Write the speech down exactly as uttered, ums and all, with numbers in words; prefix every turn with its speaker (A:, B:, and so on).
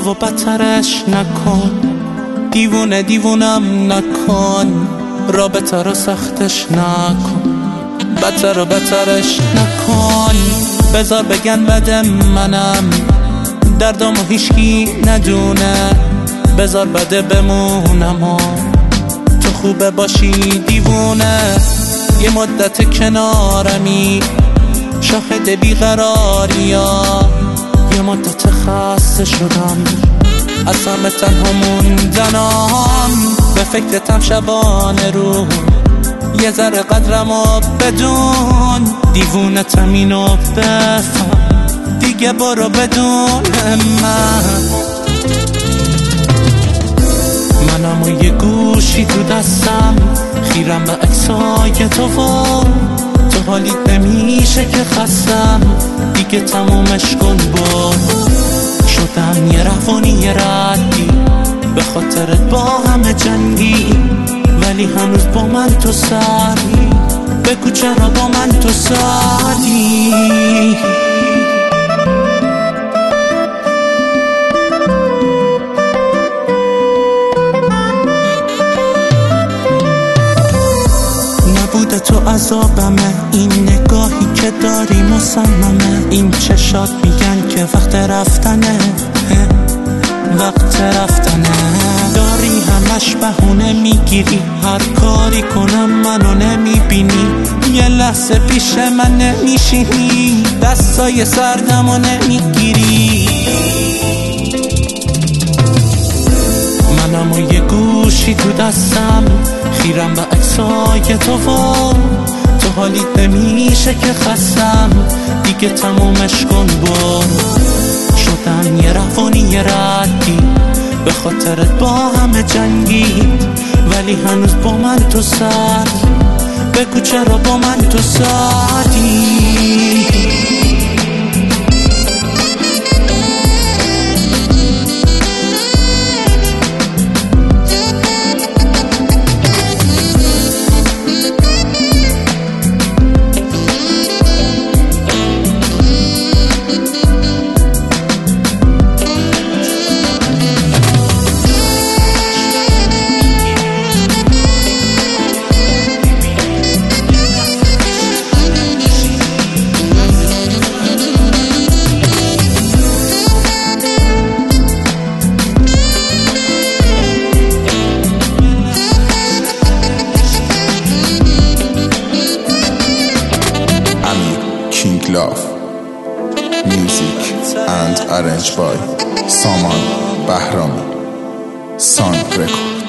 A: و بدترش نکن، دیوونه دیوونم نکن، رابطه رو سختش نکن، بدتر و بدترش نکن. بذار بگن بده منم، دردامو هیچکی ندونه، بذار بده بمونم و تو خوبه باشی دیوونه. یه مدت کنارمی، شاهد بیقراریا، یه مدت خسته شدم از همه تنها موندنام. به فکرتم شبانه رو، یه ذره قدرمو بدون، دیوونتم اینو بفهم، دیگه برو بدون من. منم و یه گوشی تو دستم، خیرم به عکسای تو و تو حالیت نمیشه که خستم، دیگه تمومش کن بود. شدم یه روانی یه ردی، به خاطرت با همه جنگی، ولی هنوز با من تو سری، بگو چرا با من تو سری. نبوده تو عذابمه، این نگاهی که داری مصممه، این چشات میگن که وقت رفتنه، وقت رفتنه. داری همش بهونه میگیری، هر کاری کنم منو نمیبینی، یه لحظه پیش من نمیشینی، دستای سردمو نمیگیری. منم و یه گوشی تو دستم، خیرم به عکسای تو و تو حالیت نمیشه که خستم، دیگه تمومش کن برو. شدم یه روانی یه ردی، به خاطرت با همه جنگید، ولی هنوز با من تو سر، بگو چرا با من تو سری.
B: Love Music and arranged by Saman Bahrami, Sun Record.